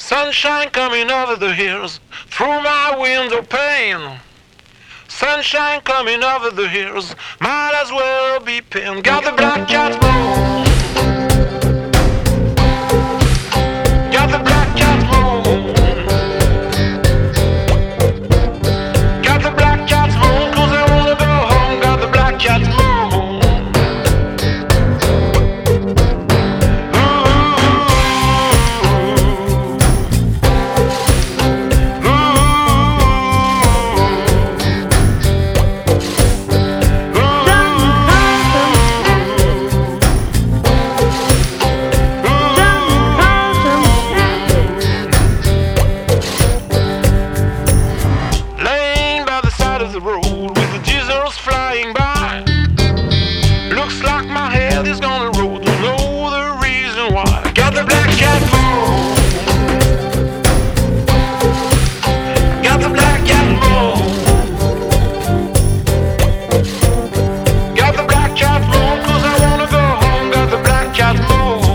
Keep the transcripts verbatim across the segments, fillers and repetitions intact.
Sunshine coming over the hills through my window pane. Sunshine coming over the hills, might as well be pinned. Got the black cat moon. Got the black cat moon. Got the black cat moon, cause I wanna go home. Got the black cat moon. Flying by, looks like my head is gonna roll. Don't know the reason why. Got the black cat moon. Got the black cat moon. Got the black cat moon, cause I wanna go home. Got the black cat moon.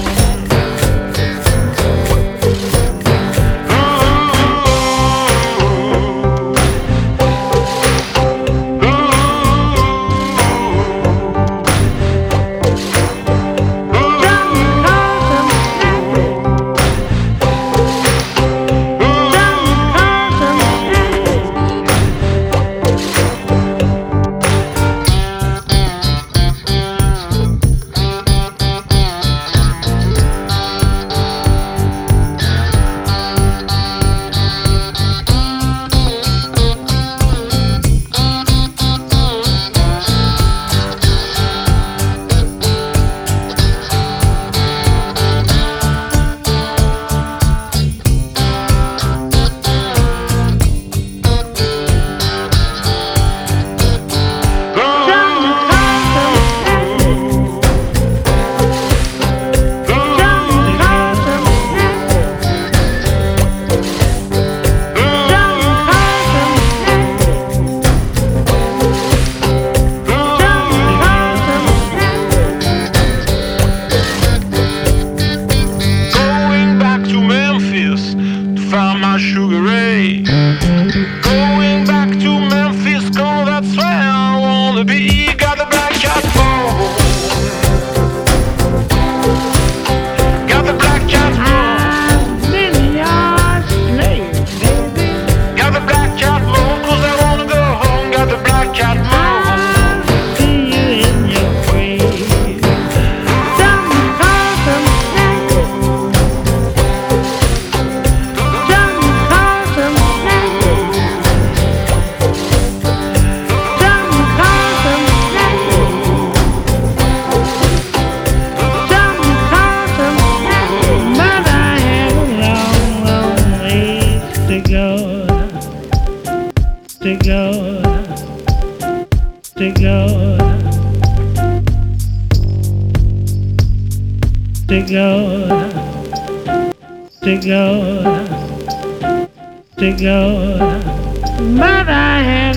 Found my Sugar Ray. Going back to Memphis, cause that's where I wanna be. Got the black cat moon. Got the black cat moon. Got the black cat moon, cause I wanna go home. Got the black cat moon. To go, to go, to go, to go, to go, but I have